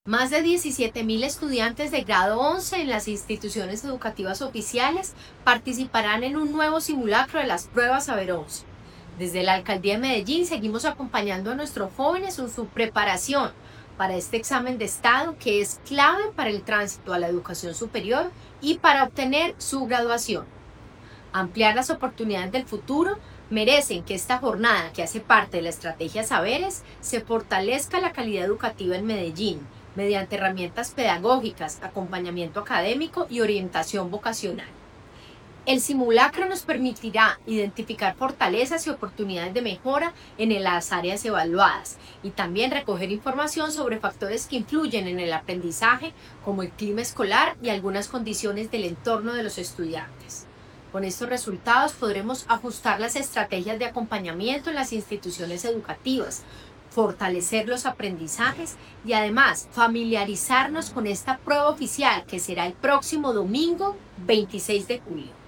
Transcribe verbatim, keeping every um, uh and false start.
Más de diecisiete mil estudiantes de grado once en las instituciones educativas oficiales participarán en un nuevo simulacro de las pruebas Saber once. Desde la Alcaldía de Medellín seguimos acompañando a nuestros jóvenes en su preparación para este examen de estado que es clave para el tránsito a la educación superior y para obtener su graduación. Ampliar las oportunidades del futuro merecen que esta jornada, que hace parte de la estrategia Saberes, se fortalezca la calidad educativa en Medellín mediante herramientas pedagógicas, acompañamiento académico y orientación vocacional. El simulacro nos permitirá identificar fortalezas y oportunidades de mejora en las áreas evaluadas y también recoger información sobre factores que influyen en el aprendizaje, como el clima escolar y algunas condiciones del entorno de los estudiantes. Con estos resultados podremos ajustar las estrategias de acompañamiento en las instituciones educativas, fortalecer los aprendizajes y además familiarizarnos con esta prueba oficial que será el próximo domingo veintiséis de julio.